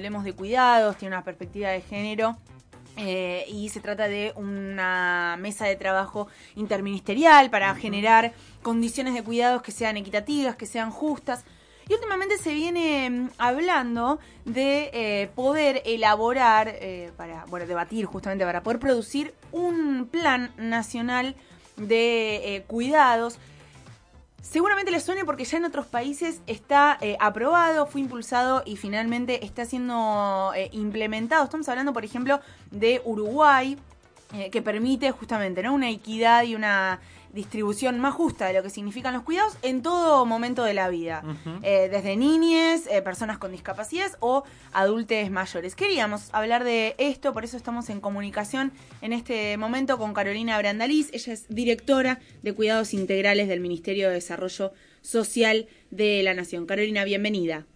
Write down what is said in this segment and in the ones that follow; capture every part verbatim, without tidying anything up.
Hablemos de Cuidados, tiene una perspectiva de género. Eh, y se trata de una mesa de trabajo interministerial para uh-huh. generar condiciones de cuidados que sean equitativas, que sean justas. Y últimamente se viene hablando de eh, poder elaborar, eh, para bueno debatir justamente, para poder producir un plan nacional de eh, cuidados. Seguramente les suene porque ya en otros países está eh, aprobado, fue impulsado y finalmente está siendo eh, implementado. Estamos hablando, por ejemplo, de Uruguay, eh, que permite justamente, ¿no?, una equidad y una distribución más justa de lo que significan los cuidados en todo momento de la vida. Uh-huh. Eh, desde niñes, eh, personas con discapacidades o adultos mayores. Queríamos hablar de esto, por eso estamos en comunicación en este momento con Carolina Brandaliz. Ella es directora de Cuidados Integrales del Ministerio de Desarrollo Social de la Nación. Carolina, bienvenida.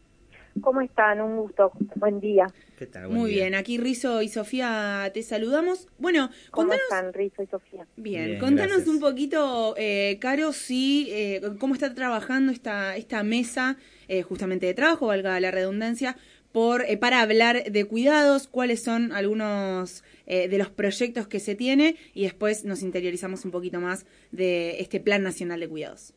¿Cómo están? Un gusto. Buen día. ¿Qué tal? Buen Muy día. bien, aquí Rizo y Sofía te saludamos. Bueno, ¿Cómo contanos... están, Rizo y Sofía? Bien, bien contanos gracias. un poquito, eh, Caro, sí, eh, cómo está trabajando esta esta mesa eh, justamente de trabajo, valga la redundancia, por eh, para hablar de cuidados, cuáles son algunos eh, de los proyectos que se tiene y después nos interiorizamos un poquito más de este Plan Nacional de Cuidados.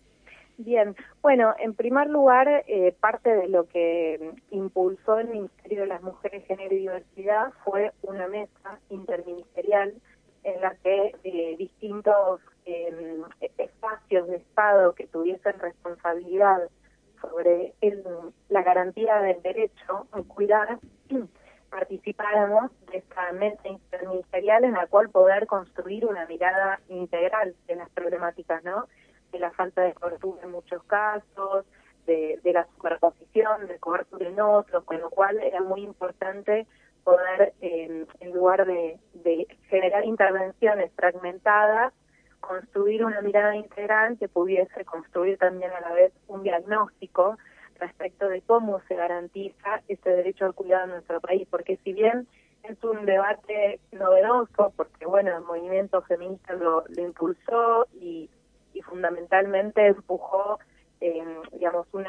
Bien, bueno, en primer lugar, eh, parte de lo que impulsó el Ministerio de las Mujeres, Género y Diversidad fue una mesa interministerial en la que eh, distintos eh, espacios de Estado que tuviesen responsabilidad sobre el, la garantía del derecho a cuidar, participáramos de esta mesa interministerial en la cual poder construir una mirada integral de las problemáticas, ¿no?, de la falta de cobertura en muchos casos, de, de la superposición de cobertura en otros, con lo cual era muy importante poder, eh, en lugar de, de generar intervenciones fragmentadas, construir una mirada integral que pudiese construir también a la vez un diagnóstico respecto de cómo se garantiza ese derecho al cuidado en nuestro país, porque si bien es un debate novedoso, porque bueno, el movimiento feminista lo, lo impulsó y y fundamentalmente empujó, eh, digamos, una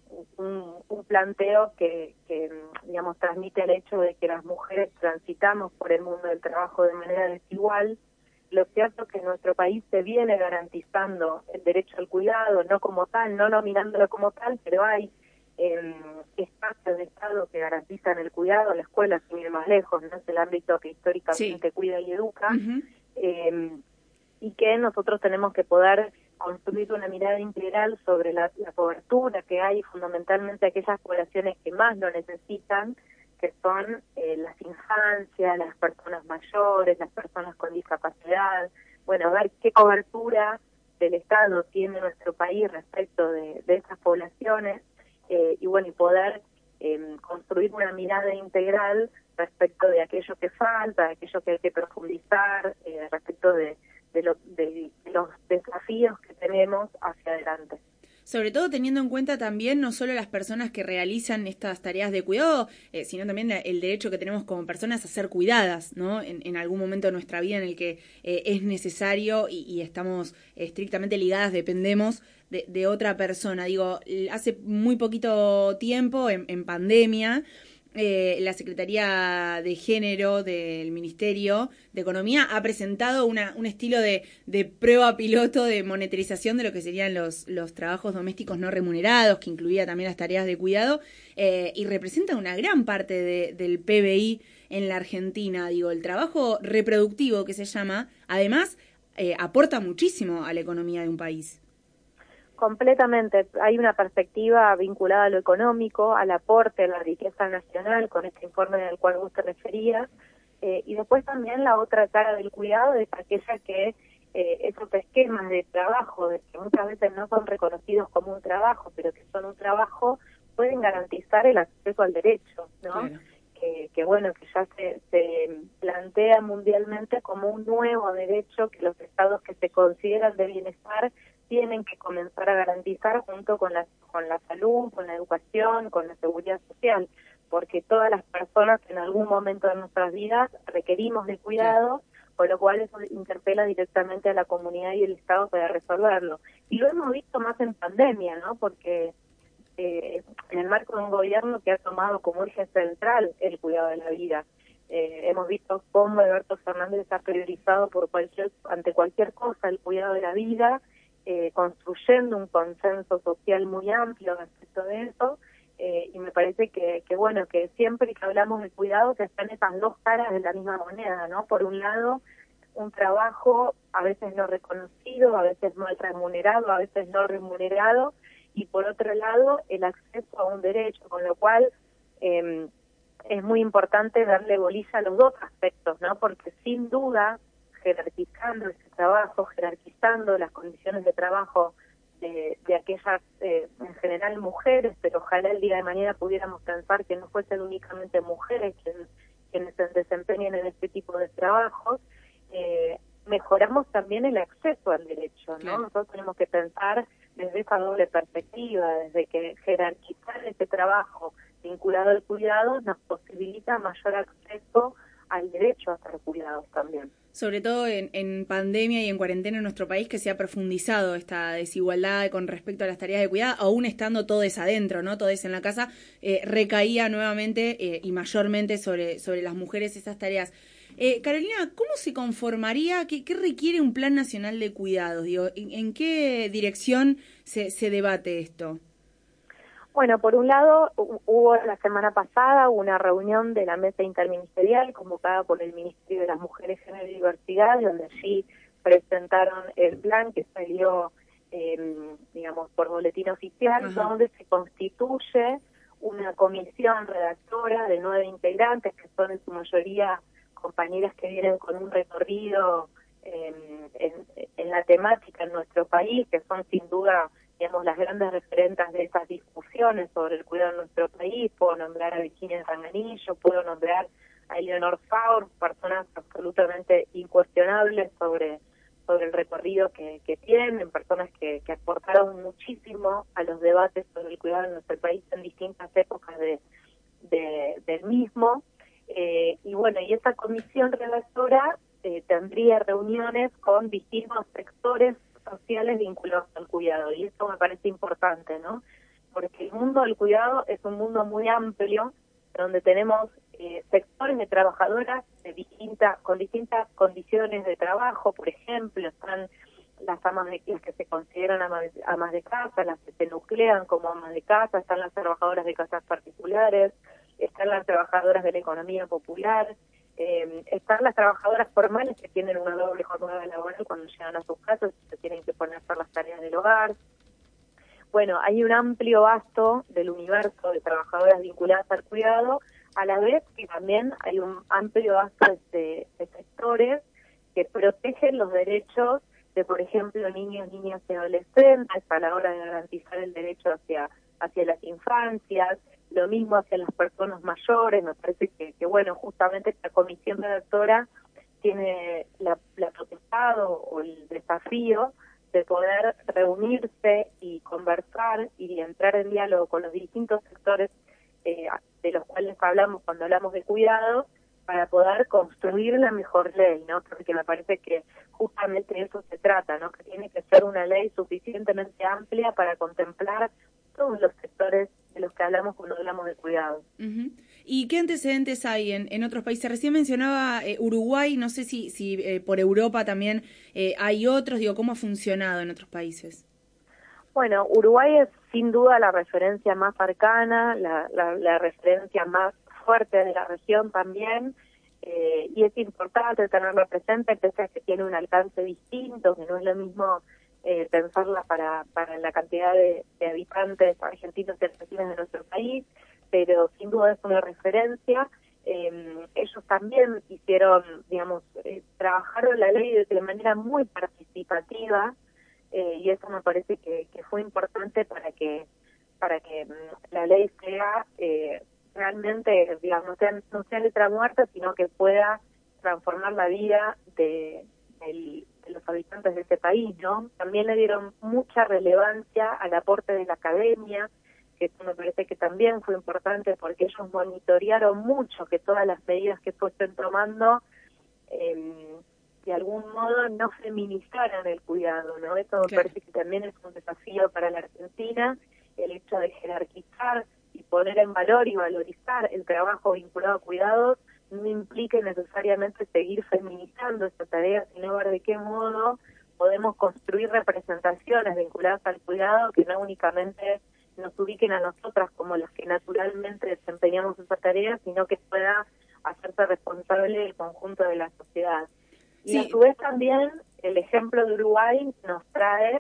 un, un planteo que, que, digamos, transmite el hecho de que las mujeres transitamos por el mundo del trabajo de manera desigual. Lo cierto es que en nuestro país se viene garantizando el derecho al cuidado, no como tal, no nominándolo como tal, pero hay eh, espacios de Estado que garantizan el cuidado, la escuela, sin ir más lejos, no es el ámbito que históricamente sí. cuida y educa, uh-huh. eh, y que nosotros tenemos que poder construir una mirada integral sobre la, la cobertura que hay, fundamentalmente aquellas poblaciones que más lo necesitan, que son eh, las infancias, las personas mayores, las personas con discapacidad. Bueno, ver qué cobertura del Estado tiene nuestro país respecto de, de esas poblaciones, eh, y bueno, y poder eh, construir una mirada integral respecto de aquello que falta, de aquello que hay que profundizar, eh, respecto de De, lo, de los desafíos que tenemos hacia adelante. Sobre todo teniendo en cuenta también no solo las personas que realizan estas tareas de cuidado, eh, sino también el derecho que tenemos como personas a ser cuidadas, ¿no? En, en algún momento de nuestra vida en el que eh, es necesario y, y estamos estrictamente ligadas, dependemos de, de otra persona. Digo, hace muy poquito tiempo, en, en pandemia, Eh, la Secretaría de Género del Ministerio de Economía ha presentado una, un estilo de, de prueba piloto de monetarización de lo que serían los, los trabajos domésticos no remunerados, que incluía también las tareas de cuidado, eh, y representa una gran parte de, del P B I en la Argentina. Digo, el trabajo reproductivo, que se llama, además eh, aporta muchísimo a la economía de un país. Completamente. Hay una perspectiva vinculada a lo económico, al aporte a la riqueza nacional, con este informe al cual vos te referías, eh, y después también la otra cara del cuidado es aquella que eh, esos esquemas de trabajo, de que muchas veces no son reconocidos como un trabajo, pero que son un trabajo, pueden garantizar el acceso al derecho, ¿no? Claro. Que, que bueno, que ya se, se plantea mundialmente como un nuevo derecho que los estados que se consideran de bienestar tienen que comenzar a garantizar junto con la, con la salud, con la educación, con la seguridad social, porque todas las personas en algún momento de nuestras vidas requerimos de cuidado, con lo cual eso interpela directamente a la comunidad y el Estado para resolverlo. Y lo hemos visto más en pandemia, ¿no? Porque eh, en el marco de un gobierno que ha tomado como eje central el cuidado de la vida. Eh, hemos visto cómo Alberto Fernández ha priorizado por cualquier, ante cualquier cosa el cuidado de la vida, eh, construyendo un consenso social muy amplio respecto de eso, eh, y me parece que, que bueno, que siempre que hablamos de cuidados están esas dos caras de la misma moneda, ¿no? Por un lado, un trabajo a veces no reconocido, a veces mal remunerado, a veces no remunerado, y por otro lado el acceso a un derecho, con lo cual eh, es muy importante darle bolilla a los dos aspectos, ¿no? Porque sin duda, jerarquizando ese trabajo, jerarquizando las condiciones de trabajo de, de aquellas, eh, en general mujeres, pero ojalá el día de mañana pudiéramos pensar que no fuesen únicamente mujeres quienes, quienes se desempeñen en este tipo de trabajos, eh, mejoramos también el acceso al derecho, ¿no? Claro. Nosotros tenemos que pensar desde esa doble perspectiva, desde que jerarquizar ese trabajo vinculado al cuidado nos posibilita mayor acceso al derecho a ser cuidados también. Sobre todo en, en pandemia y en cuarentena en nuestro país, que se ha profundizado esta desigualdad con respecto a las tareas de cuidado, aún estando todos adentro, ¿no? Todos en la casa, eh, recaía nuevamente eh, y mayormente sobre, sobre las mujeres esas tareas. Eh, Carolina, ¿cómo se conformaría, qué, qué requiere un plan nacional de cuidados? Digo, ¿en, en qué dirección se, se debate esto? Bueno, por un lado, hubo la semana pasada una reunión de la mesa interministerial convocada por el Ministerio de las Mujeres, Género y Diversidad, donde allí presentaron el plan que salió, eh, digamos, por boletín oficial, Ajá. donde se constituye una comisión redactora de nueve integrantes, que son en su mayoría compañeras que vienen con un recorrido eh, en, en la temática en nuestro país, que son sin duda, digamos, las grandes referentes de esas discusiones sobre el cuidado en nuestro país. Puedo nombrar a Virginia Ranganillo, puedo nombrar a Eleonor Faur, personas absolutamente incuestionables sobre, sobre el recorrido que, que tienen, personas que, que aportaron muchísimo a los debates sobre el cuidado en nuestro país en distintas épocas de, de, del mismo. Eh, y bueno, y esa comisión redactora eh, tendría reuniones con distintos sectores sociales vinculados al cuidado, y eso me parece importante, ¿no? Porque el mundo del cuidado es un mundo muy amplio, donde tenemos eh, sectores de trabajadoras de distintas, con distintas condiciones de trabajo. Por ejemplo, están las amas de las que se consideran amas de, amas de casa, las que se nuclean como amas de casa, están las trabajadoras de casas particulares, están las trabajadoras de la economía popular, eh, están las trabajadoras formales que tienen una doble jornada laboral cuando llegan a sus casas y se tienen que poner a hacer las tareas del hogar. Bueno, hay un amplio vasto del universo de trabajadoras vinculadas al cuidado, a la vez que también hay un amplio vasto de, de sectores que protegen los derechos de, por ejemplo, niños, niñas y adolescentes a la hora de garantizar el derecho hacia, hacia las infancias, lo mismo hacia las personas mayores. Me parece que, que bueno, justamente esta comisión redactora tiene la, la potestad o, o el desafío de poder reunirse y conversar y entrar en diálogo con los distintos sectores eh, de los cuales hablamos cuando hablamos de cuidado, para poder construir la mejor ley, ¿no? Porque me parece que justamente de eso se trata, ¿no? Que tiene que ser una ley suficientemente amplia para contemplar todos los sectores de los que hablamos cuando hablamos de cuidado. Uh-huh. ¿Y qué antecedentes hay en, en otros países? Recién mencionaba eh, Uruguay, no sé si, si eh, por Europa también eh, hay otros, digo, ¿cómo ha funcionado en otros países? Bueno, Uruguay es sin duda la referencia más cercana, la, la, la referencia más fuerte de la región también, eh, y es importante tenerlo presente, pese a que tiene un alcance distinto, que no es lo mismo eh, pensarla para, para la cantidad de, de habitantes argentinos y argentinas de nuestro país, pero sin duda es una referencia. Eh, ellos también hicieron, digamos, eh, trabajaron la ley de, de manera muy participativa, eh, y eso me parece que, que fue importante para que para que mm, la ley sea eh, realmente, digamos, no sea, no sea letra muerta, sino que pueda transformar la vida de, de, de los habitantes de este país, ¿no? También le dieron mucha relevancia al aporte de la academia, que eso me parece que también fue importante, porque ellos monitorearon mucho que todas las medidas que fuesen tomando eh, de algún modo no feminizaran el cuidado, ¿no? Eso me claro. parece que también es un desafío para la Argentina, el hecho de jerarquizar y poner en valor y valorizar el trabajo vinculado a cuidados no implique necesariamente seguir feminizando esta tarea, sino ver de qué modo podemos construir representaciones vinculadas al cuidado que no únicamente nos ubiquen a nosotras como las que naturalmente desempeñamos esa tarea, sino que pueda hacerse responsable del conjunto de la sociedad. Y sí. A su vez también el ejemplo de Uruguay nos trae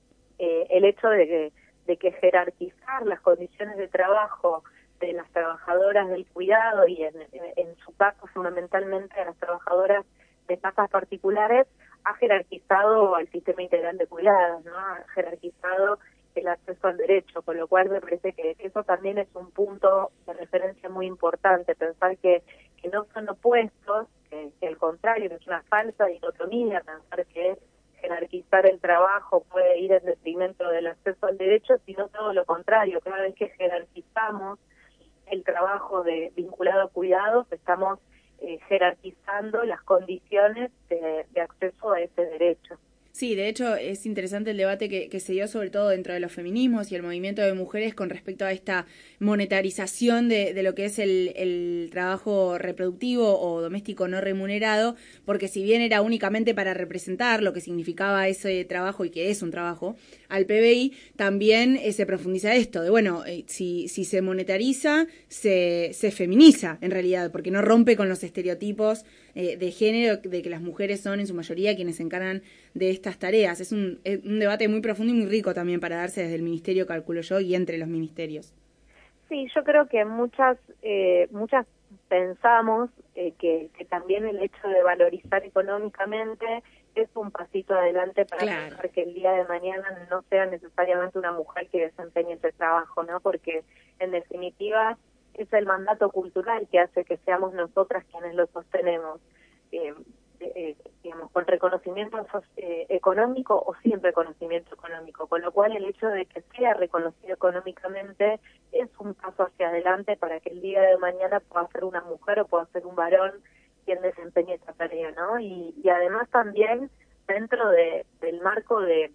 eh, el hecho de que, de que jerarquizar las condiciones de trabajo de las trabajadoras del cuidado y en, en, en su caso fundamentalmente a las trabajadoras de casas particulares ha jerarquizado al sistema integral de cuidados, ¿no? Ha jerarquizado el acceso al derecho, con lo cual me parece que eso también es un punto de referencia muy importante, pensar que, que no son opuestos, que, que al contrario, que es una falsa dicotomía, pensar que jerarquizar el trabajo puede ir en detrimento del acceso al derecho, sino todo lo contrario, cada vez que jerarquizamos el trabajo de vinculado a cuidados, estamos eh, jerarquizando las condiciones de, de acceso a ese derecho. Sí, de hecho es interesante el debate que, que se dio sobre todo dentro de los feminismos y el movimiento de mujeres con respecto a esta monetarización de, de lo que es el, el trabajo reproductivo o doméstico no remunerado, porque si bien era únicamente para representar lo que significaba ese trabajo y que es un trabajo al P B I, también eh, se profundiza esto de, bueno, eh, si, si se monetariza, se, se feminiza en realidad, porque no rompe con los estereotipos eh, de género de que las mujeres son en su mayoría quienes se encargan de estas tareas. Es un, es un debate muy profundo y muy rico también para darse desde el ministerio, calculo yo, y entre los ministerios. Sí, yo creo que muchas eh, muchas pensamos eh, que, que también el hecho de valorizar económicamente es un pasito adelante para claro. pensar que el día de mañana no sea necesariamente una mujer que desempeñe ese trabajo, ¿no? Porque en definitiva es el mandato cultural que hace que seamos nosotras quienes lo sostenemos. Eh, Eh, digamos, con reconocimiento eh, económico o sin reconocimiento económico, con lo cual el hecho de que sea reconocido económicamente es un paso hacia adelante para que el día de mañana pueda ser una mujer o pueda ser un varón quien desempeñe esta tarea, ¿no? Y, y además también dentro de, del marco de,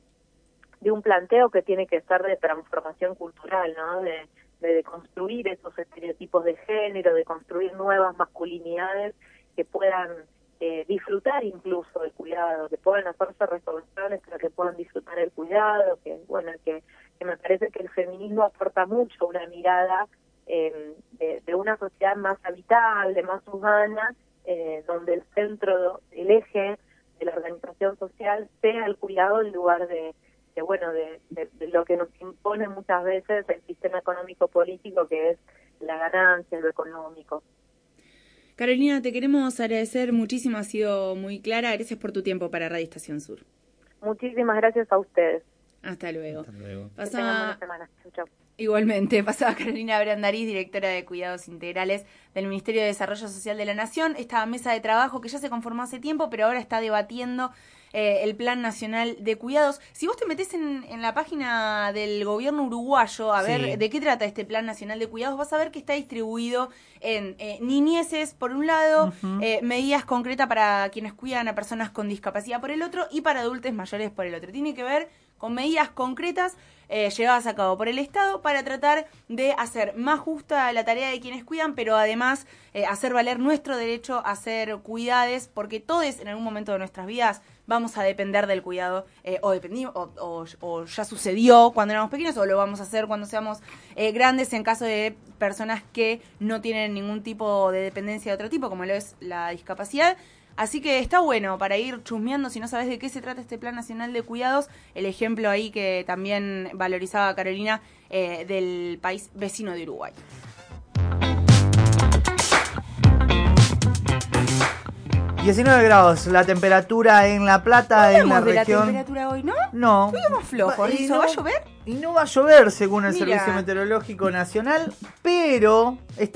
de un planteo que tiene que ser de transformación cultural, ¿no? De, de, de construir esos estereotipos de género, de construir nuevas masculinidades que puedan Eh, disfrutar incluso el cuidado, que puedan hacerse responsables, pero que puedan disfrutar el cuidado, que bueno, que, que me parece que el feminismo aporta mucho una mirada eh, de, de una sociedad más habitable, más humana, eh, donde el centro, el eje de la organización social sea el cuidado en lugar de, de bueno, de, de, de lo que nos impone muchas veces el sistema económico político, que es la ganancia, lo económico. Carolina, te queremos agradecer muchísimo, ha sido muy clara. Gracias por tu tiempo para Radio Estación Sur. Muchísimas gracias a ustedes. Hasta luego. Hasta luego. Pasaba... Que tengan buena semana. Chau, chau. Igualmente, pasaba Carolina Brandariz, directora de Cuidados Integrales del Ministerio de Desarrollo Social de la Nación. Esta mesa de trabajo que ya se conformó hace tiempo, pero ahora está debatiendo eh, el Plan Nacional de Cuidados. Si vos te metés en, en la página del gobierno uruguayo a ver sí. de qué trata este Plan Nacional de Cuidados, vas a ver que está distribuido en eh, niñeces por un lado, uh-huh. eh, medidas concretas para quienes cuidan a personas con discapacidad por el otro y para adultos mayores por el otro. Tiene que ver con medidas concretas eh, llevadas a cabo por el Estado para tratar de hacer más justa la tarea de quienes cuidan, pero además eh, hacer valer nuestro derecho a ser cuidades, porque todos en algún momento de nuestras vidas vamos a depender del cuidado, eh, o, dependimos, o, o, o ya sucedió cuando éramos pequeños, o lo vamos a hacer cuando seamos eh, grandes en caso de personas que no tienen ningún tipo de dependencia de otro tipo, como lo es la discapacidad. Así que está bueno para ir chusmeando, si no sabes de qué se trata este Plan Nacional de Cuidados, el ejemplo ahí que también valorizaba Carolina eh, del país vecino de Uruguay. diecinueve grados, la temperatura en La Plata, en la de región... la temperatura hoy, ¿no? No. Hoy vamos flojos, ¿y no, ¿va a llover? Y no va a llover, según el Mira. Servicio Meteorológico Nacional, pero... está